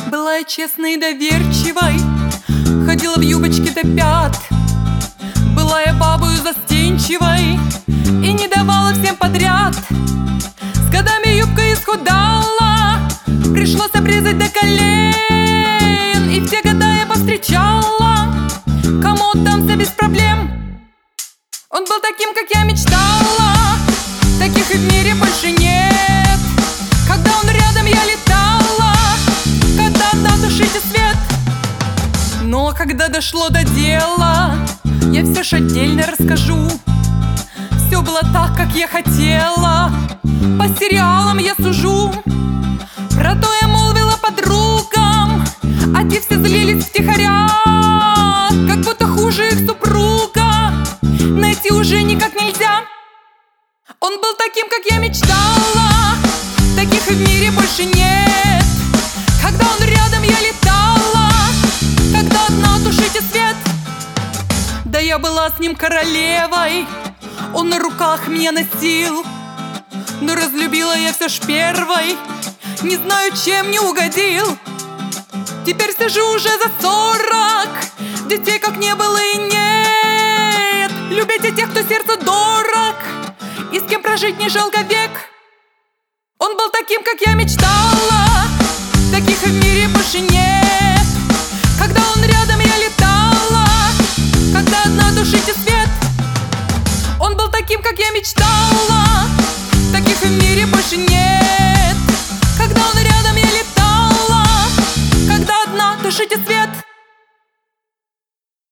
Была я честной и доверчивой, ходила в юбочке до пят. Была я бабою застенчивой и не давала всем подряд. С годами юбка исхудала, пришлось обрезать до колен. И в те года я повстречала кому отдамся без проблем. Он был таким, как я мечтала, таких и в мире больше нет. Когда он рядом, я летала, когда одна тушите свет. Но когда дошло до дела, я все ж отдельно расскажу. Все было так, как я хотела, по сериалам я сужу. Про то я молвила подругам, а те все злились втихаря, как будто хуже их супруга найти уже никак нельзя. Он был таким, как я мечтала, таких и в мире больше нет. Когда он рядом, я летала, когда одна тушите свет. Да я была с ним королевой, он на руках меня носил. Но разлюбила я все ж первой, не знаю, чем не угодил. Теперь сижу уже за 40, детей как не было и нет. Любите тех, кто сердцу дорог, и с кем прожить не жалко век. Он был таким, как я мечтала, таких и в мире больше нет. Когда он рядом, я летала, когда одна тушите свет.